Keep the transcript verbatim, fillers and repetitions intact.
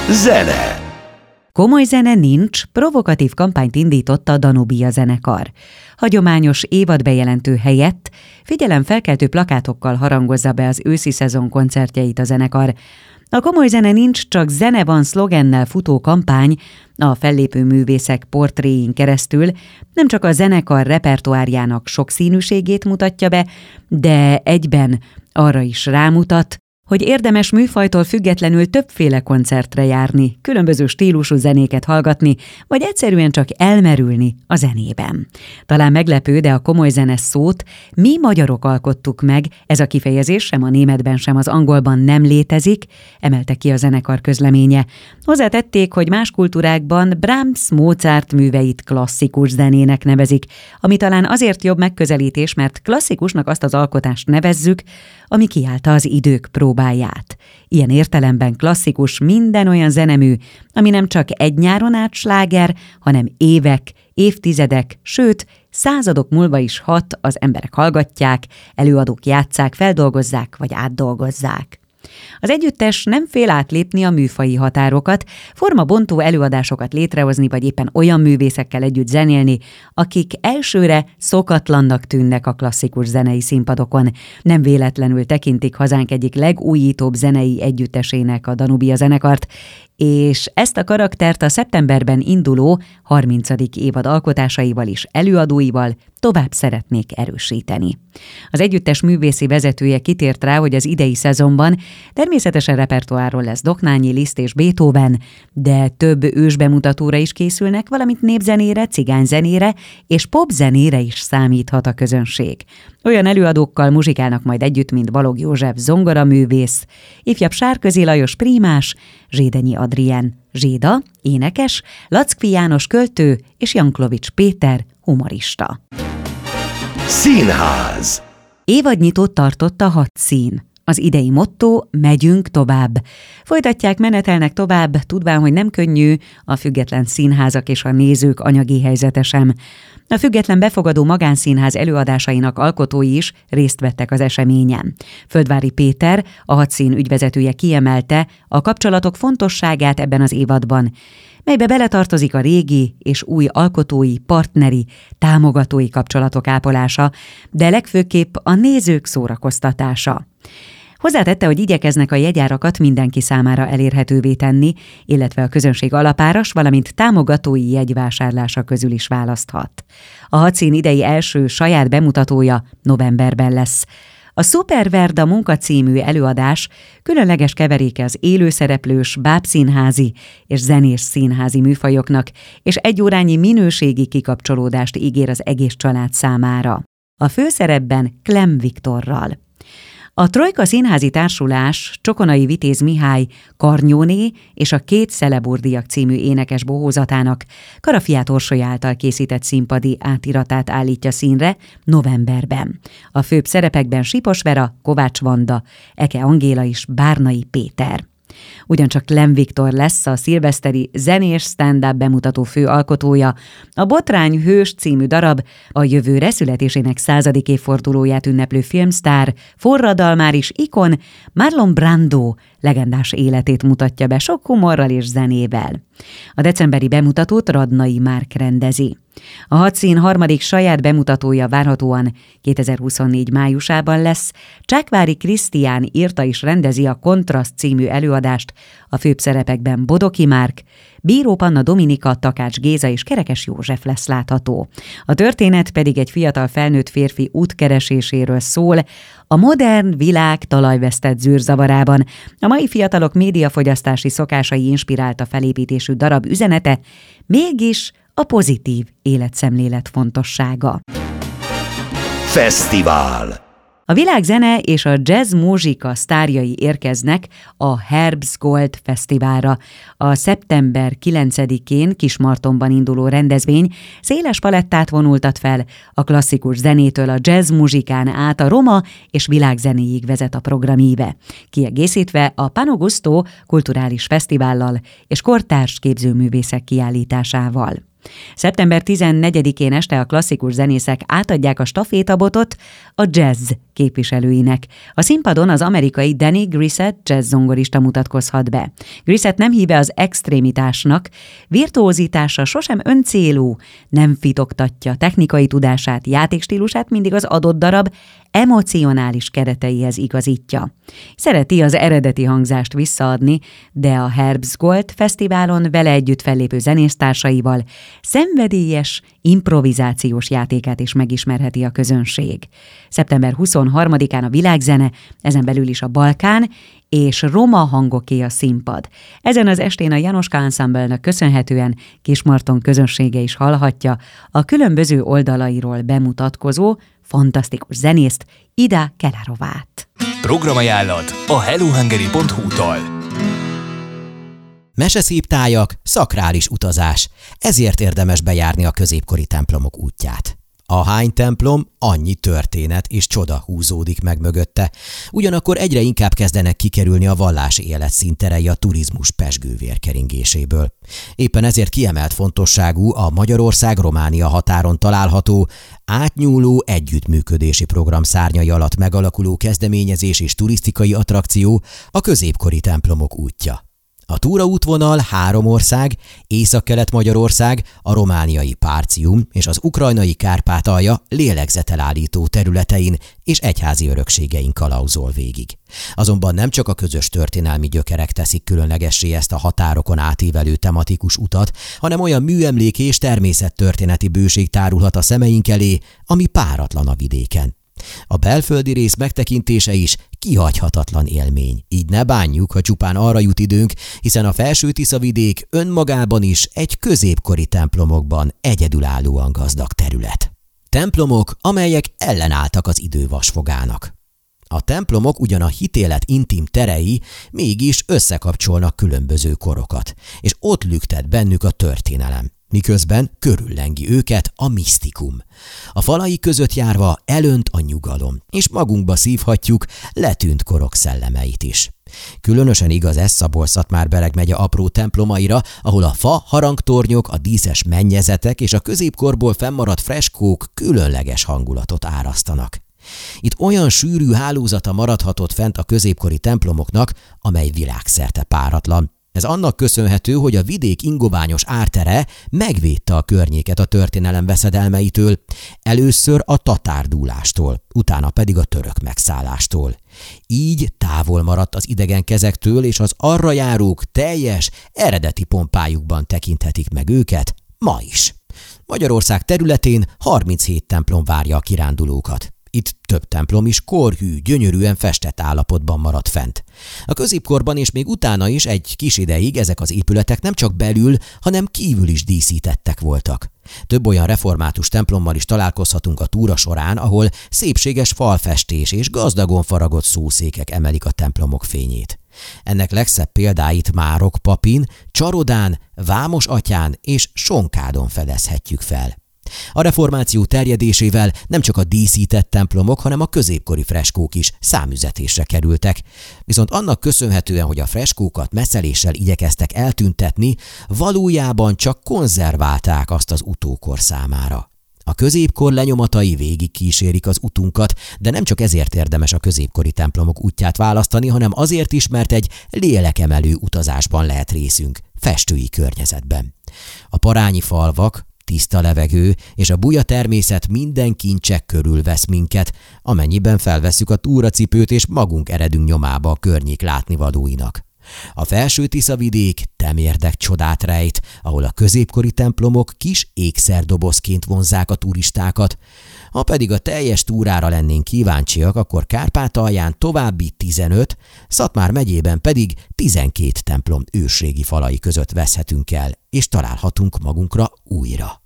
Zene. Komoly zene nincs, provokatív kampányt indított a Danubia zenekar. Hagyományos évadbejelentő helyett figyelemfelkeltő plakátokkal harangozza be az őszi szezon koncertjeit a zenekar. A Komoly zene nincs, csak zene van szlogennel futó kampány a fellépő művészek portréin keresztül nem csak a zenekar repertoárjának sokszínűségét mutatja be, de egyben arra is rámutat, hogy érdemes műfajtól függetlenül többféle koncertre járni, különböző stílusú zenéket hallgatni, vagy egyszerűen csak elmerülni a zenében. Talán meglepő, de a komoly zene szót mi magyarok alkottuk meg, ez a kifejezés sem a németben, sem az angolban nem létezik, emelte ki a zenekar közleménye. Hozzátették, hogy más kultúrákban Brahms, Mozart műveit klasszikus zenének nevezik, ami talán azért jobb megközelítés, mert klasszikusnak azt az alkotást nevezzük, ami kiállta az idők próbáját. Ilyen értelemben klasszikus minden olyan zenemű, ami nem csak egy nyáron át sláger, hanem évek, évtizedek, sőt, századok múlva is hat, az emberek hallgatják, előadók játsszák, feldolgozzák vagy átdolgozzák. Az együttes nem fél átlépni a műfaji határokat, formabontó előadásokat létrehozni, vagy éppen olyan művészekkel együtt zenélni, akik elsőre szokatlannak tűnnek a klasszikus zenei színpadokon. Nem véletlenül tekintik hazánk egyik legújítóbb zenei együttesének a Danubia zenekart, és ezt a karaktert a szeptemberben induló harmincadik évad alkotásaival és előadóival tovább szeretnék erősíteni. Az együttes művészi vezetője kitért rá, hogy az idei szezonban természetesen repertoárról lesz Doknányi, Liszt és Beethoven, de több ősbemutatóra is készülnek, valamint népzenére, cigányzenére és popzenére is számíthat a közönség. Olyan előadókkal muzsikálnak majd együtt, mint Balogh József zongoraművész, ifjabb Sárközi Lajos prímás, Zsédenyi Adrien Zséda, énekes, Lackfi János költő és Janklovics Péter humorista. Színház. Évadnyitót tartott a hat szín. Az idei motto: megyünk tovább. Folytatják, menetelnek tovább, tudván, hogy nem könnyű a független színházak és a nézők anyagi helyzete sem. A független befogadó magánszínház előadásainak alkotói is részt vettek az eseményen. Földvári Péter, a hat szín ügyvezetője kiemelte a kapcsolatok fontosságát ebben az évadban, melybe beletartozik a régi és új alkotói, partneri, támogatói kapcsolatok ápolása, de legfőképp a nézők szórakoztatása. Hozzátette, hogy igyekeznek a jegyárakat mindenki számára elérhetővé tenni, illetve a közönség alapáras, valamint támogatói jegyvásárlása közül is választhat. A hat szín idei első saját bemutatója novemberben lesz. A Superverda munka című előadás különleges keveréke az élőszereplős, bábszínházi és zenés színházi műfajoknak, és egyórányi minőségi kikapcsolódást ígér az egész család számára. A főszerepben Klem Viktorral. A Trojka Színházi Társulás Csokonai Vitéz Mihály Karnyóné és a Két Szeleburdiak című énekes bohózatának Karafiát Orsoly által készített színpadi átiratát állítja színre novemberben. A főbb szerepekben Sipos Vera, Kovács Vanda, Eke Angéla és Bárnai Péter. Ugyancsak Klem Viktor lesz a szilveszteri zenés stand-up bemutató fő alkotója. A Botrány hős című darab a jövőre születésének századik évfordulóját ünneplő filmsztár, forradalmáris ikon Marlon Brando legendás életét mutatja be sok humorral és zenével. A decemberi bemutatót Radnai Márk rendezi. A hat szín harmadik saját bemutatója várhatóan kétezer-huszonnégy májusában lesz. Csákvári Krisztián írta és rendezi a Kontraszt című előadást, a főbb szerepekben Bodoki Márk, Bíró Panna Dominika, Takács Géza és Kerekes József lesz látható. A történet pedig egy fiatal felnőtt férfi útkereséséről szól, a modern világ talajvesztett zűrzavarában. A mai fiatalok médiafogyasztási szokásai inspirálta felépítésű darab üzenete, mégis a pozitív életszemlélet fontossága. Fesztivál. A világzene és a jazz muzsika sztárjai érkeznek a Herbst Gold Fesztiválra. A szeptember kilencedikén Kismartonban induló rendezvény széles palettát vonultat fel, a klasszikus zenétől a jazz muzsikán át a roma és világzenéig vezet a programíve, kiegészítve a Pano Gusto kulturális fesztivállal és kortárs képzőművészek kiállításával. Szeptember tizennegyedikén este a klasszikus zenészek átadják a stafétabotot a jazz képviselőinek. A színpadon az amerikai Danny Grissett jazz-zongorista mutatkozhat be. Grissett nem híve az extrémitásnak, virtuózitása sosem öncélú, nem fitoktatja technikai tudását, játékstílusát mindig az adott darab emocionális kereteihez igazítja. Szereti az eredeti hangzást visszaadni, de a Herbst Gold Fesztiválon vele együtt fellépő zenésztársaival szenvedélyes, improvizációs játékát is megismerheti a közönség. szeptember huszonharmadikán a világzene, ezen belül is a Balkán és roma hangoké a színpad. Ezen az estén a Janoska Ensemble-nek köszönhetően Kismarton közönsége is hallhatja a különböző oldalairól bemutatkozó, fantasztikus zenészt, Ida Kelarovát. Programajánlat a hellohungary pont hu-tól. Meseszép tájak, szakrális utazás. Ezért érdemes bejárni a középkori templomok útját. A hány templom, annyi történet és csoda húzódik meg mögötte. Ugyanakkor egyre inkább kezdenek kikerülni a vallási élet színterei a turizmus pezsgő vérkeringéséből. Éppen ezért kiemelt fontosságú a Magyarország-Románia határon található, átnyúló együttműködési program szárnyai alatt megalakuló kezdeményezés és turisztikai attrakció, a középkori templomok útja. A túraútvonal három ország, Észak-Kelet-Magyarország, a romániai Párcium és az ukrajnai Kárpátalja lélegzetelállító területein és egyházi örökségein kalauzol végig. Azonban nem csak a közös történelmi gyökerek teszik különlegessé ezt a határokon átívelő tematikus utat, hanem olyan műemlék és természettörténeti bőség tárulhat a szemeink elé, ami páratlan a vidéken. A belföldi rész megtekintése is kihagyhatatlan élmény. Így ne bánjuk, ha csupán arra jut időnk, hiszen a Felső-Tisza-vidék önmagában is egy középkori templomokban egyedülállóan gazdag terület. Templomok, amelyek ellenálltak az idő vasfogának. A templomok ugyan a hitélet intim terei, mégis összekapcsolnak különböző korokat, és ott lüktet bennük a történelem, miközben körüllengi őket a misztikum. A falai között járva elönt a nyugalom, és magunkba szívhatjuk letűnt korok szellemeit is. Különösen igaz ez Szabolcs-Szatmár-Bereg megye apró templomaira, ahol a fa harangtornyok, a díszes mennyezetek és a középkorból fennmaradt freskók különleges hangulatot árasztanak. Itt olyan sűrű hálózata maradhatott fent a középkori templomoknak, amely világszerte páratlan. Ez annak köszönhető, hogy a vidék ingoványos ártere megvédte a környéket a történelem veszedelmeitől, először a tatárdúlástól, utána pedig a török megszállástól. Így távol maradt az idegen kezektől, és az arra járók teljes, eredeti pompájukban tekinthetik meg őket ma is. Magyarország területén harminchét templom várja a kirándulókat. Itt több templom is korhű, gyönyörűen festett állapotban maradt fent. A középkorban és még utána is egy kis ideig ezek az épületek nem csak belül, hanem kívül is díszítettek voltak. Több olyan református templommal is találkozhatunk a túra során, ahol szépséges falfestés és gazdagon faragott szószékek emelik a templomok fényét. Ennek legszebb példáit Márok-Papin, Csarodán, Vámosatyán és Sonkádon fedezhetjük fel. A reformáció terjedésével nem csak a díszített templomok, hanem a középkori freskók is számüzetésre kerültek. Viszont annak köszönhetően, hogy a freskókat messzeléssel igyekeztek eltüntetni, valójában csak konzerválták azt az utókor számára. A középkor lenyomatai végig kísérik az utunkat, de nem csak ezért érdemes a középkori templomok útját választani, hanem azért is, mert egy lélekemelő utazásban lehet részünk, festői környezetben. A parányi falvak, tiszta levegő és a buja természet minden kincsek körül vesz minket, amennyiben felvesszük a túracipőt és magunk eredünk nyomába a környék látnivalóinak. A Felső-Tisza-vidék temérdek csodát rejt, ahol a középkori templomok kis ékszerdobozként vonzzák a turistákat. Ha pedig a teljes túrára lennénk kíváncsiak, akkor Kárpátalján további tizenöt, Szatmár megyében pedig tizenkét templom ősrégi falai között veszhetünk el, és találhatunk magunkra újra.